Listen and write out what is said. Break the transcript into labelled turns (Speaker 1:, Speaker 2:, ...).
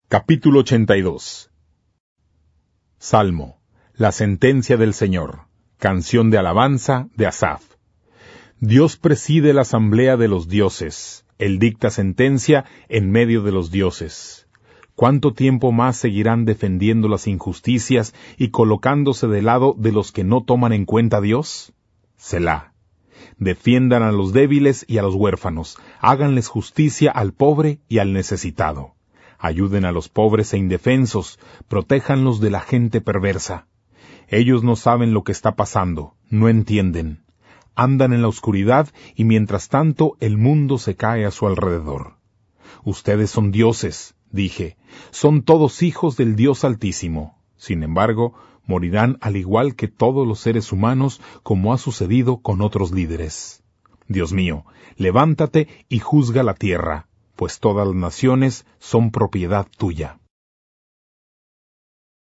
Speaker 1: Capítulo 82. Salmo. La sentencia del Señor. Canción de alabanza de Asaf. Dios preside la asamblea de los dioses. Él dicta sentencia en medio de los dioses. ¿Cuánto tiempo más seguirán defendiendo las injusticias y colocándose de lado de los que no toman en cuenta a Dios? Selah. Defiendan a los débiles y a los huérfanos. Háganles justicia al pobre y al necesitado. Ayuden a los pobres e indefensos. Protéjanlos de la gente perversa. Ellos no saben lo que está pasando, no entienden. Andan en la oscuridad y mientras tanto el mundo se cae a su alrededor. Ustedes son dioses, dije, son todos hijos del Dios Altísimo. Sin embargo, morirán al igual que todos los seres humanos, como ha sucedido con otros líderes. Dios mío, levántate y juzga la tierra, pues todas las naciones son propiedad tuya.